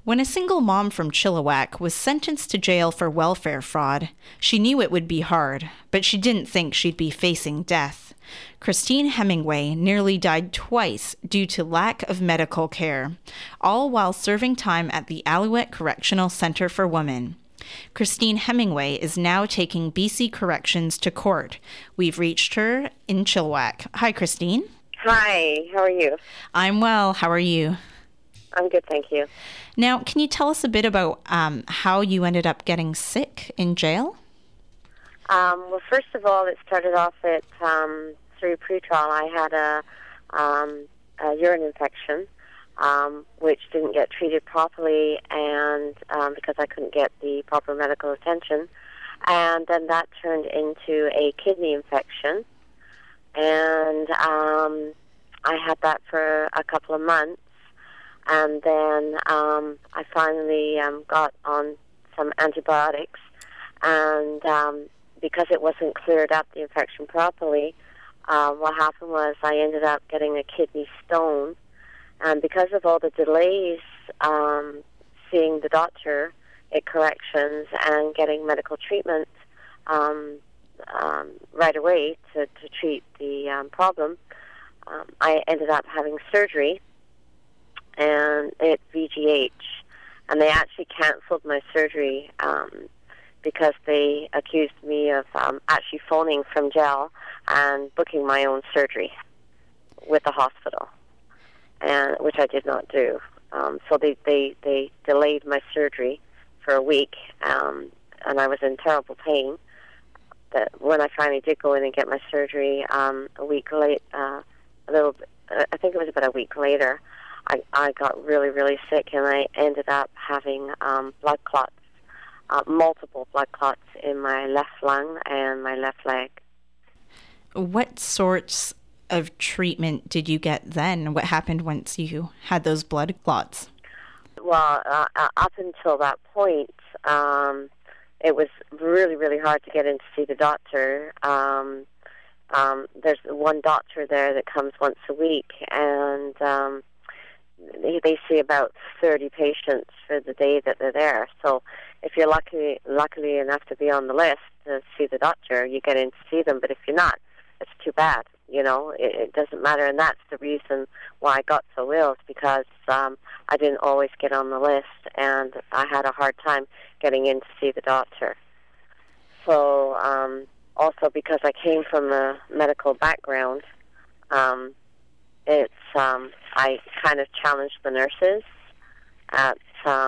When a single mom from Chilliwack was sentenced to jail for welfare fraud, she knew it would be hard, but she didn't think she'd be facing death. Christine Hemingway nearly died twice due to lack of medical care, all while serving time at the Alouette Correctional Centre for Women. Christine Hemingway is now taking BC Corrections to court. We've reached her in Chilliwack. Hi, Christine. Hi, how are you? I'm well. How are you? I'm good, thank you. Now, can you tell us a bit about how you ended up getting sick in jail? Well, first of all, it started off through pretrial. I had a urine infection, which didn't get treated properly, and because I couldn't get the proper medical attention, and then that turned into a kidney infection, and I had that for a couple of months. And then I finally got on some antibiotics, and because it wasn't cleared up, the infection properly, what happened was I ended up getting a kidney stone, and because of all the delays seeing the doctor at corrections and getting medical treatment right away to treat the problem, I ended up having surgery and at VGH, and they actually canceled my surgery because they accused me of actually phoning from jail and booking my own surgery with the hospital, and which I did not do. So they delayed my surgery for a week, and I was in terrible pain. But when I finally did go in and get my surgery a week late, I think it was about a week later, I got really, really sick, and I ended up having blood clots, multiple blood clots in my left lung and my left leg. What sorts of treatment did you get then? What happened once you had those blood clots? Well, up until that point, it was really, really hard to get in to see the doctor. There's one doctor there that comes once a week, and they see about 30 patients for the day that they're there. So if you're luckily enough to be on the list to see the doctor, you get in to see them. But if you're not, it's too bad. You know, it doesn't matter. And that's the reason why I got so ill, is because I didn't always get on the list, and I had a hard time getting in to see the doctor. So also because I came from a medical background, I kind of challenged the nurses at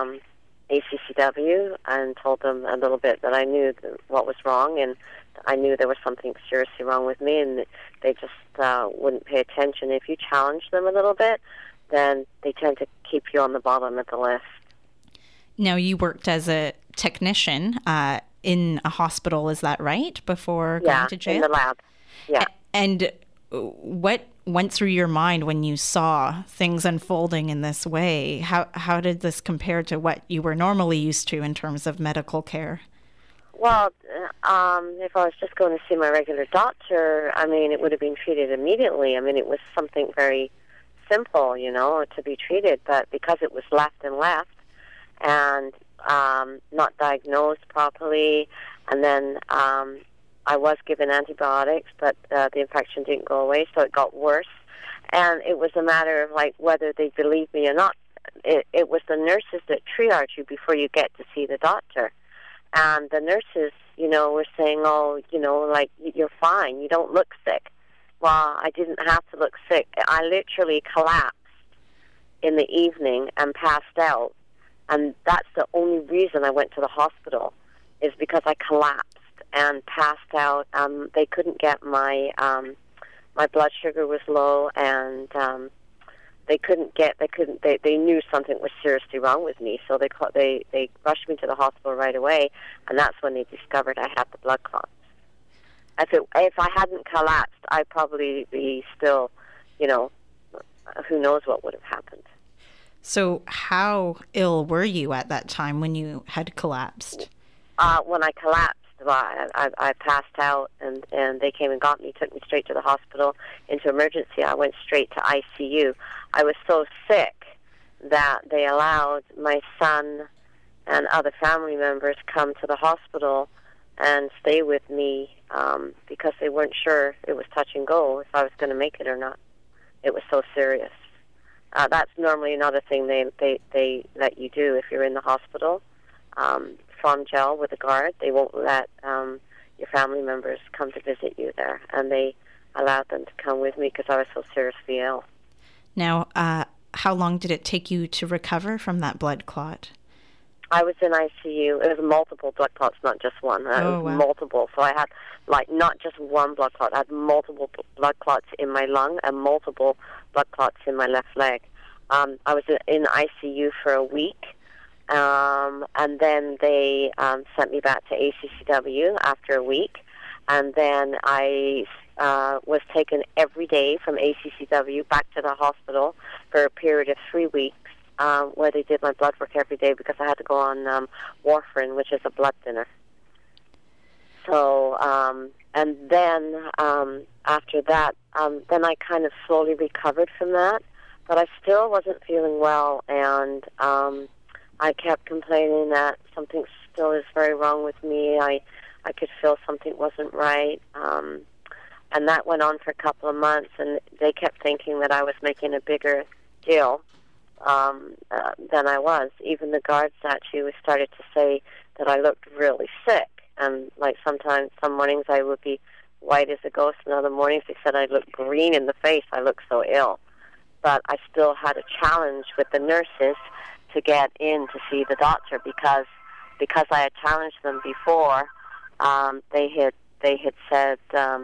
ACCW and told them a little bit that I knew what was wrong, and I knew there was something seriously wrong with me, and they just wouldn't pay attention. If you challenge them a little bit, then they tend to keep you on the bottom of the list. Now, you worked as a technician in a hospital, is that right, before going to jail? Yeah, in the lab. Yeah. And what went through your mind when you saw things unfolding in this way? How did this compare to what you were normally used to in terms of medical care? Well, if I was just going to see my regular doctor, I mean, it would have been treated immediately. I mean, it was something very simple, you know, to be treated. But because it was left and not diagnosed properly, and then I was given antibiotics, but the infection didn't go away, so it got worse. And it was a matter of, like, whether they believed me or not. It was the nurses that triage you before you get to see the doctor. And the nurses, you know, were saying, oh, you know, like, you're fine, you don't look sick. Well, I didn't have to look sick. I literally collapsed in the evening and passed out. And that's the only reason I went to the hospital, is because I collapsed and passed out. They couldn't get my blood sugar was low, and they knew something was seriously wrong with me, so they rushed me to the hospital right away, and that's when they discovered I had the blood clots. If I hadn't collapsed, I'd probably be still, you know, who knows what would have happened. So how ill were you at that time when you had collapsed? When I collapsed, I passed out, and they came and got me, took me straight to the hospital, into emergency. I went straight to ICU. I was so sick that they allowed my son and other family members come to the hospital and stay with me because they weren't sure it was touch and go if I was going to make it or not. It was so serious. That's normally another thing they let you do if you're in the hospital. From jail with a guard, they won't let your family members come to visit you there, and they allowed them to come with me because I was so seriously ill. Now, how long did it take you to recover from that blood clot? I was in ICU. It was multiple blood clots, not just one. Oh, wow. Multiple. So I had, not just one blood clot. I had multiple blood clots in my lung and multiple blood clots in my left leg. I was in ICU for a week, and then they sent me back to ACCW after a week, and then I was taken every day from ACCW back to the hospital for a period of 3 weeks. Where they did my blood work every day because I had to go on warfarin, which is a blood thinner. So, and then after that, then I kind of slowly recovered from that, but I still wasn't feeling well, and I kept complaining that something still is very wrong with me. I could feel something wasn't right, and that went on for a couple of months, and they kept thinking that I was making a bigger deal than I was. Even the guards actually started to say that I looked really sick, and sometimes, some mornings I would be white as a ghost, and other mornings they said I looked green in the face. I looked so ill. But I still had a challenge with the nurses to get in to see the doctor because I had challenged them before. They had said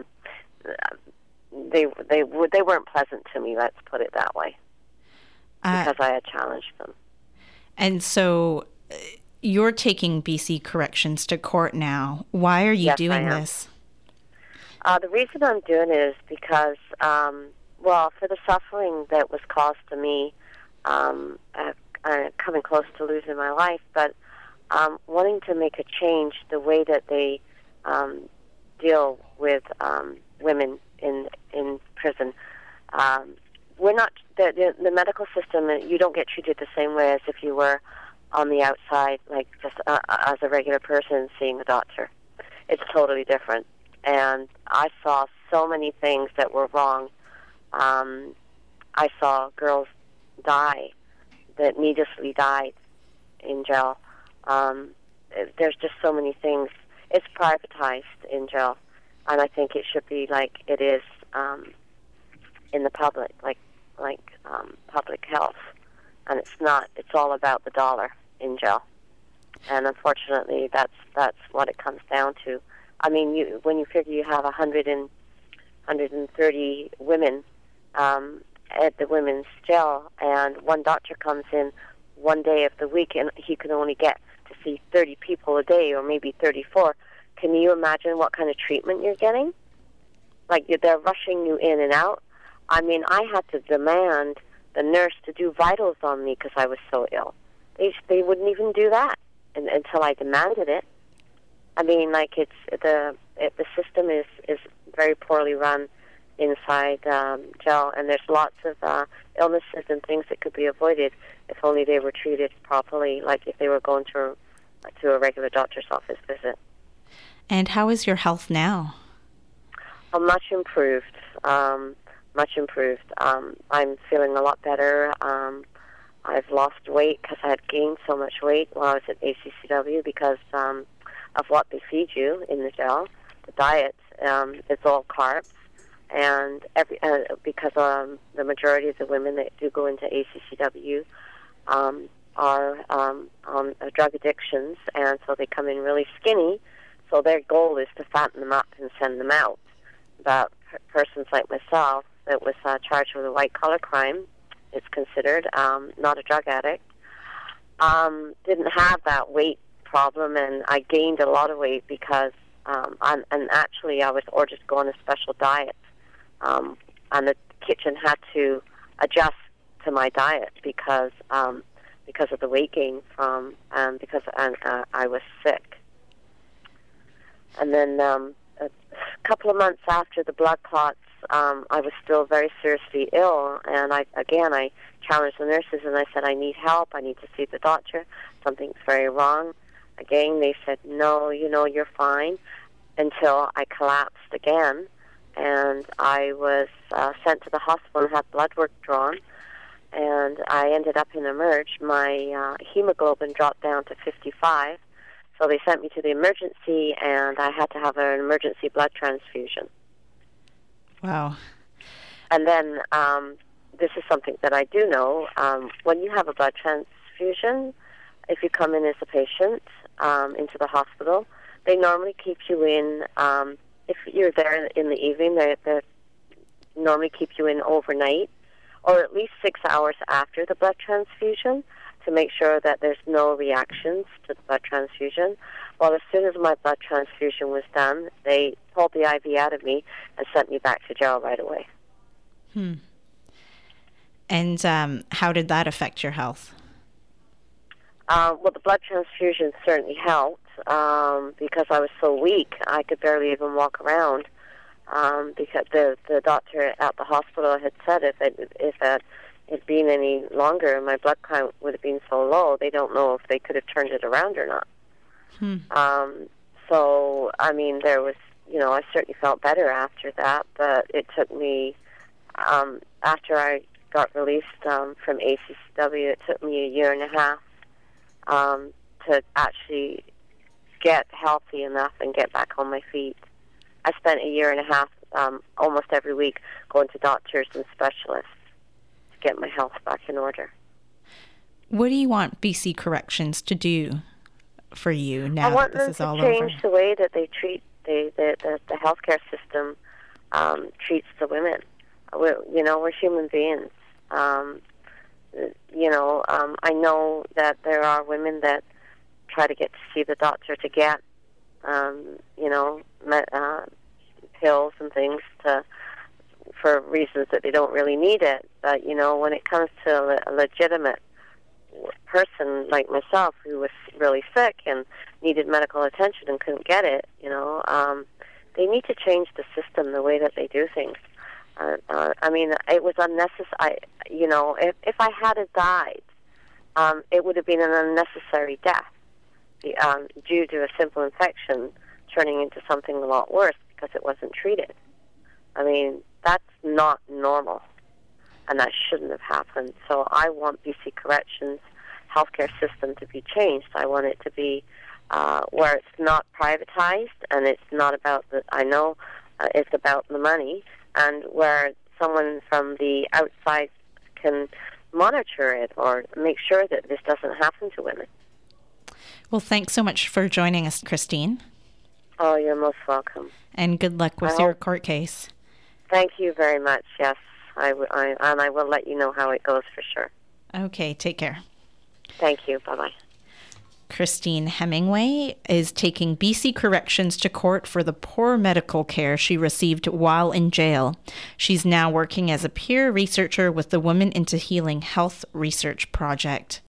they weren't pleasant to me. Let's put it that way. Because I had challenged them. And so you're taking BC Corrections to court now. Why are you doing this? The reason I'm doing it is because, for the suffering that was caused to me, coming close to losing my life, but wanting to make a change the way that they deal with women in prison. We're not the medical system. You don't get treated the same way as if you were on the outside, like just as a regular person seeing a doctor. It's totally different. And I saw so many things that were wrong. I saw girls die that needlessly died in jail. There's just so many things. It's privatized in jail, and I think it should be like it is in the public, like public health, and it's not. It's all about the dollar in jail, and unfortunately, that's what it comes down to. I mean, when you figure you have 130 women at the women's jail, and one doctor comes in one day of the week, and he can only get to see 30 people a day, or maybe 34. Can you imagine what kind of treatment you're getting? Like, they're rushing you in and out. I mean, I had to demand the nurse to do vitals on me because I was so ill. They wouldn't even do that until I demanded it. I mean, like, the system is very poorly run inside jail, and there's lots of illnesses and things that could be avoided if only they were treated properly, like if they were going to a regular doctor's office visit. And how is your health now? Oh, much improved. Much improved. I'm feeling a lot better. I've lost weight because I had gained so much weight while I was at ACCW because of what they feed you in the jail. The diet, it's all carbs, and because the majority of the women that do go into ACCW are on drug addictions, and so they come in really skinny. So their goal is to fatten them up and send them out. But persons like myself that was charged with a white-collar crime, it's considered, not a drug addict, didn't have that weight problem, and I gained a lot of weight because, and actually I was ordered to go on a special diet, and the kitchen had to adjust to my diet because of the weight gain because I was sick. And then a couple of months after the blood clots, I was still very seriously ill, and I challenged the nurses, and I said, I need help, I need to see the doctor, something's very wrong. Again, they said, no, you're fine, until I collapsed again, and I was sent to the hospital and had blood work drawn, and I ended up in Emerge. My hemoglobin dropped down to 55, so they sent me to the emergency, and I had to have an emergency blood transfusion. Wow. And then this is something that I do know. When you have a blood transfusion, if you come in as a patient into the hospital, they normally keep you in, if you're there in the evening, they normally keep you in overnight, or at least 6 hours after the blood transfusion, to make sure that there's no reactions to the blood transfusion. Well, as soon as my blood transfusion was done, they pulled the IV out of me and sent me back to jail right away. And how did that affect your health? Well, the blood transfusion certainly helped because I was so weak I could barely even walk around. Because the doctor at the hospital had said if it had been any longer, my blood count would have been so low, they don't know if they could have turned it around or not. So, I mean, there was, I certainly felt better after that, but it took me, after I got released from ACCW, it took me a year and a half to actually get healthy enough and get back on my feet. I spent a year and a half almost every week going to doctors and specialists to get my health back in order. What do you want BC Corrections to do for you now that this is all over? I want them to change the way that they treat the healthcare system treats the women. We're human beings. I know that there are women that try to get to see the doctor to get pills and things for reasons that they don't really need it. But, when it comes to a legitimate person like myself who was really sick and needed medical attention and couldn't get it, they need to change the system, the way that they do things. I mean, it was unnecessary. If I had died, it would have been an unnecessary death due to a simple infection turning into something a lot worse because it wasn't treated. I mean, that's not normal, and that shouldn't have happened. So I want BC Corrections' healthcare system to be changed. I want it to be where it's not privatized, and it's not about it's about the money, and where someone from the outside can monitor it or make sure that this doesn't happen to women. Well, thanks so much for joining us, Christine. Oh, you're most welcome. And good luck with your court case. Thank you very much. Yes, I will let you know how it goes for sure. Okay, take care. Thank you. Bye-bye. Christine Hemingway is taking BC Corrections to court for the poor medical care she received while in jail. She's now working as a peer researcher with the Women into Healing Health Research Project.